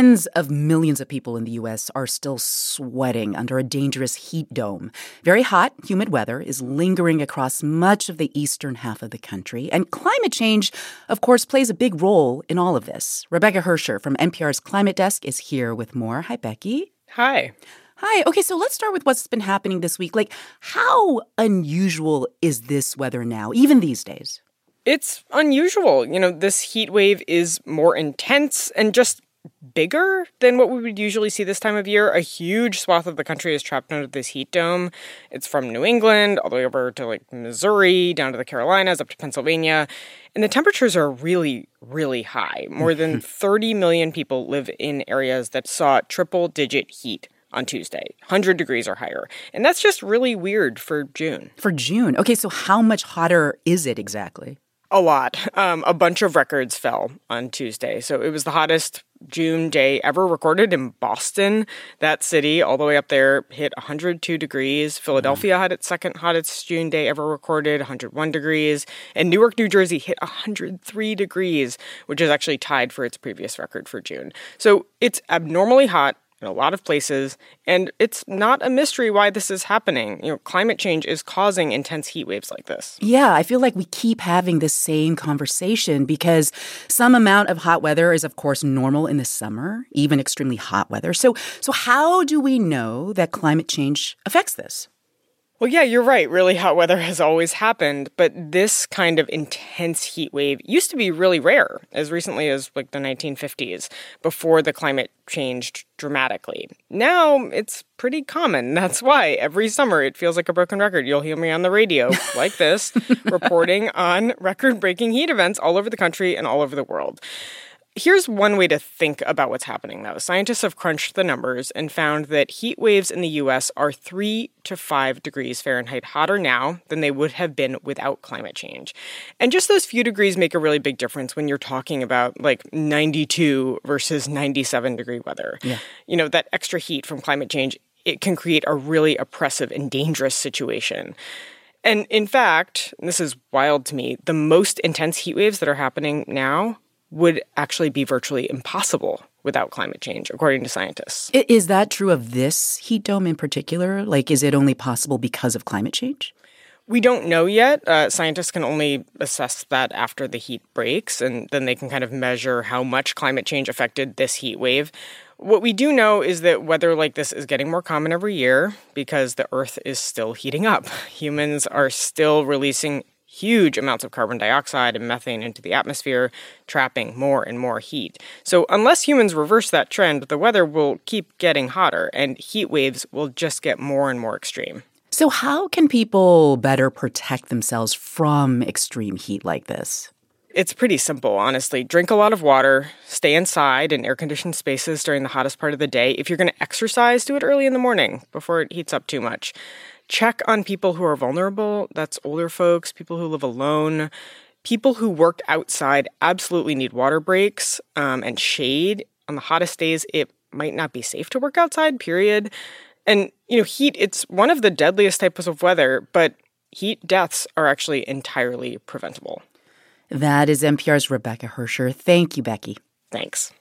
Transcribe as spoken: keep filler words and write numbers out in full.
Tens of millions of people in the U S are still sweating under a dangerous heat dome. Very hot, humid weather is lingering across much of the eastern half of the country. And climate change, of course, plays a big role in all of this. Rebecca Hersher from N P R's Climate Desk is here with more. Hi, Becky. Hi. Hi. Okay, so let's start with what's been happening this week. Like, how unusual is this weather now, even these days? It's unusual. You know, this heat wave is more intense and just bigger than what we would usually see this time of year. A huge swath of the country is trapped under this heat dome. It's from New England all the way over to like Missouri, down to the Carolinas, up to Pennsylvania. And the temperatures are really, really high. More than thirty million people live in areas that saw triple-digit heat on Tuesday, one hundred degrees or higher. And that's just really weird for June. For June. Okay, so how much hotter is it exactly? A lot. Um, a bunch of records fell on Tuesday. So it was the hottest June day ever recorded in Boston. That city, all the way up there, hit one hundred two degrees. Philadelphia had its second hottest June day ever recorded, one hundred one degrees. And Newark, New Jersey hit one hundred three degrees, which is actually tied for its previous record for June. So it's abnormally hot in a lot of places, and it's not a mystery why this is happening. You know, climate change is causing intense heat waves like this. Yeah, I feel like we keep having this same conversation because some amount of hot weather is, of course, normal in the summer, even extremely hot weather. So, so how do we know that climate change affects this? Well, yeah, you're right. Really hot weather has always happened, but this kind of intense heat wave used to be really rare as recently as like the nineteen fifties, before the climate changed dramatically. Now it's pretty common. That's why every summer it feels like a broken record. You'll hear me on the radio like this, reporting on record-breaking heat events all over the country and all over the world. Here's one way to think about what's happening, though. Scientists have crunched the numbers and found that heat waves in the U S are three to five degrees Fahrenheit hotter now than they would have been without climate change. And just those few degrees make a really big difference when you're talking about like ninety-two versus ninety-seven degree weather. Yeah. You know, that extra heat from climate change, it can create a really oppressive and dangerous situation. And in fact, and this is wild to me, the most intense heat waves that are happening now would actually be virtually impossible without climate change, according to scientists. Is that true of this heat dome in particular? Like, is it only possible because of climate change? We don't know yet. Uh, scientists can only assess that after the heat breaks, and then they can kind of measure how much climate change affected this heat wave. What we do know is that weather like this is getting more common every year because the Earth is still heating up. Humans are still releasing huge amounts of carbon dioxide and methane into the atmosphere, trapping more and more heat. So unless humans reverse that trend, the weather will keep getting hotter, and heat waves will just get more and more extreme. So how can people better protect themselves from extreme heat like this? It's pretty simple, honestly. Drink a lot of water, stay inside in air-conditioned spaces during the hottest part of the day. If you're going to exercise, do it early in the morning before it heats up too much. Check on people who are vulnerable. That's older folks, people who live alone. People who work outside absolutely need water breaks um, and shade. On the hottest days, it might not be safe to work outside, period. And, you know, heat, it's one of the deadliest types of weather, but heat deaths are actually entirely preventable. That is N P R's Rebecca Hersher. Thank you, Becky. Thanks.